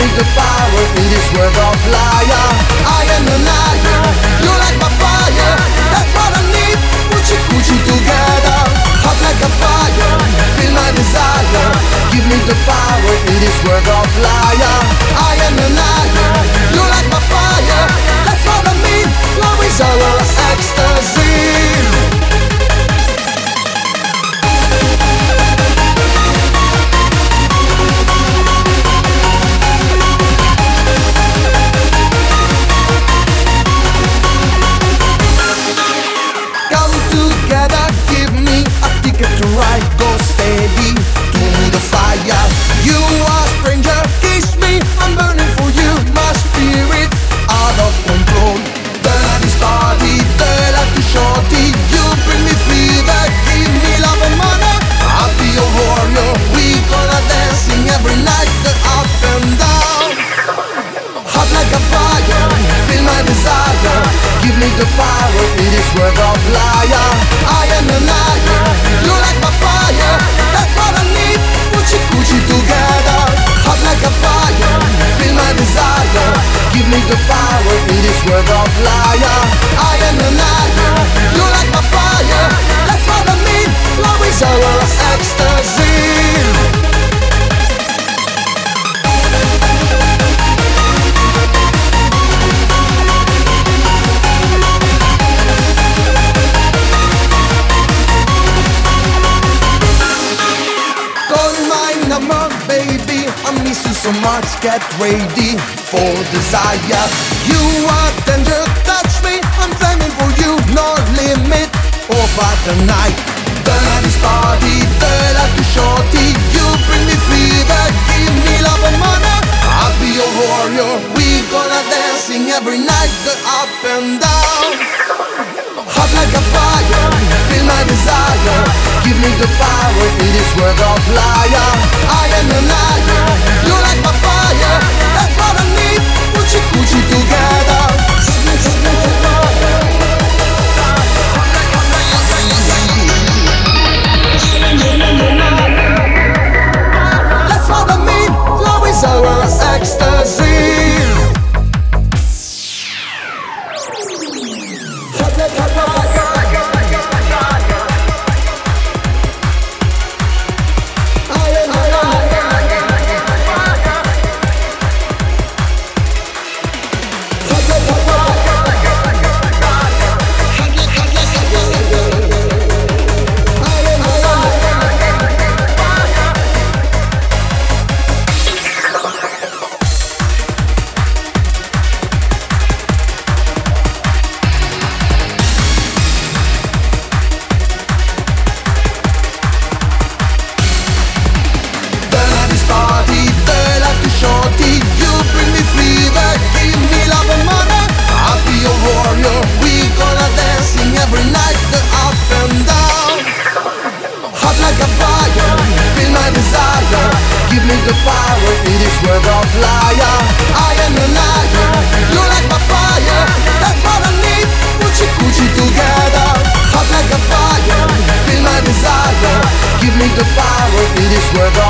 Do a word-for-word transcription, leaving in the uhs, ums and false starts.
the power in this world of liar. I am the liar, you like my fire. That's what I need, Gucci Gucci together. Hot like a fire, feel my desire. Give me the power in this world of liar. I am the liar, you like my fire. That's what I mean, love is our ecstasy. To ride, go steady to the fire. You are stranger, kiss me, I'm burning for you. My spirit out of control. Turn on this party, turn out to shorty. You bring me fever, give me love and money. I'll be your warrior, we gonna dancing every night, the up and down. Hot like a fire, feel my desire. Give me the power in this world of liar. I am a liar, you like my fire. That's what I need, Gucci Gucci together. Hot like a fire, feel my desire. Give me the power in this world of liar. I am a liar, you like my fire. That's what I mean, love is our ecstasy. Baby, I miss you so much, get ready for desire. You are danger, touch me, I'm climbing for you, no limit over the night. Turn on this party, turn out to shorty. You bring me fever, give me love and money. I'll be your warrior, we gonna dancing every night, the up and down. Hot like a fire, feel my desire. Give me the power in this world of liar. I am a liar, you like my fire. That's what I need, Gucci Gucci together. That's what I mean, love is our ecstasy. Give me the power in this world of liar. I am a liar, you like my fire. That's what I need, Gucci Gucci together. Hot like a fire, feel my desire. Give me the power in this world of